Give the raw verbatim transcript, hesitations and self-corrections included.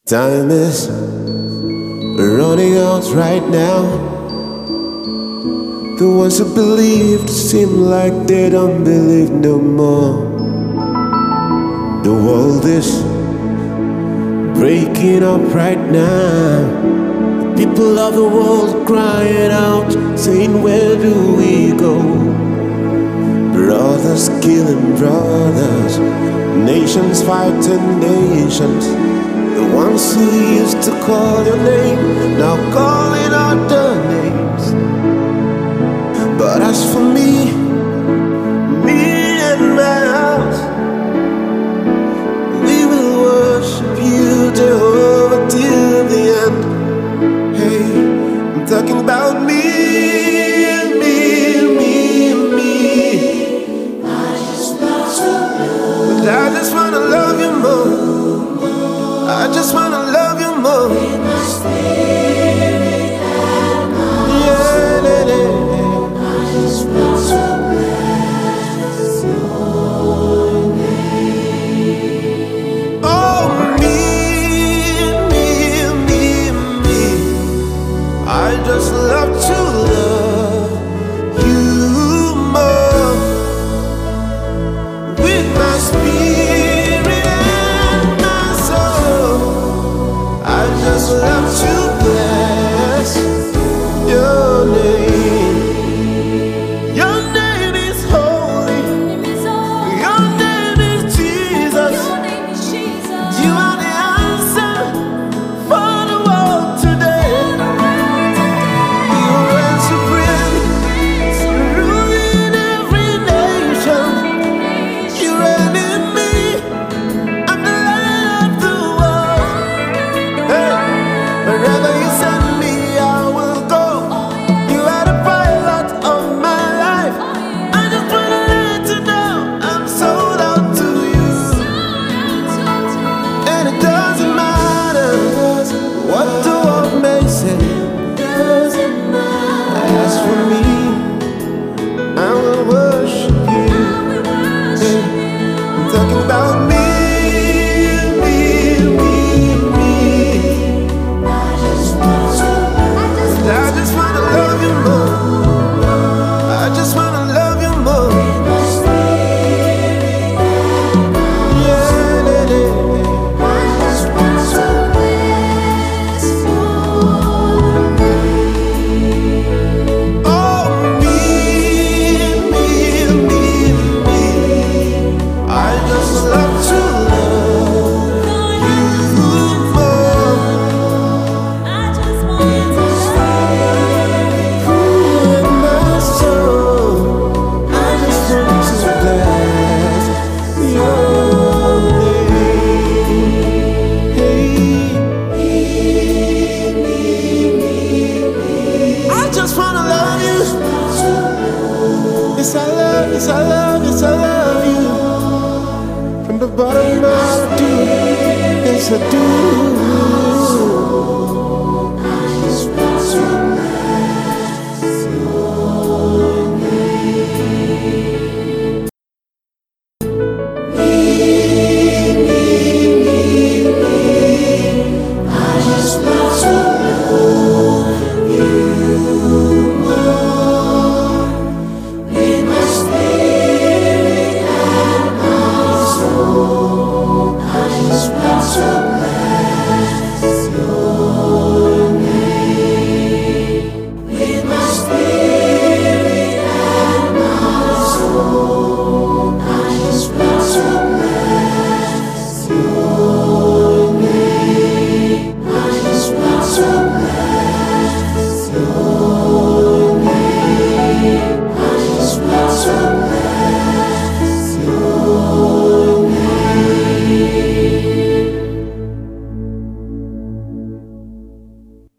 Time is running out right now. The ones who believed seem like they don't believe no more. The world is breaking up right now. The people of the world crying out, saying, where do we go? Brothers killing brothers, nations fighting nations. The ones who used to call your name, now calling out the names. But as for me, me and my house, we will worship you, Jehovah, till the end. Hey, I'm talking about me, me, me, me. I just want to love you. I just wanna love you more. I just wanna love you more. With my spirit and my yeah, soul. Yeah. I just want to bless your name. Oh, me, me, me, me. I just love to love you more. With my spirit. Love to bless your name. Your name is holy. Your name is Jesus. You are the answer for the world today. You reign supreme, ruling every nation. You reign in me. I'm the light of the world. Hey. Wherever you send me, I will go. You are the pilot of my life. I just wanna let you know I'm sold out to you. And it doesn't matter what the world may say. As for me, I will worship you. I'm talking about me. Yes, I love, yes, I love, yes, I love you. From the bottom of my heart, yes, I do.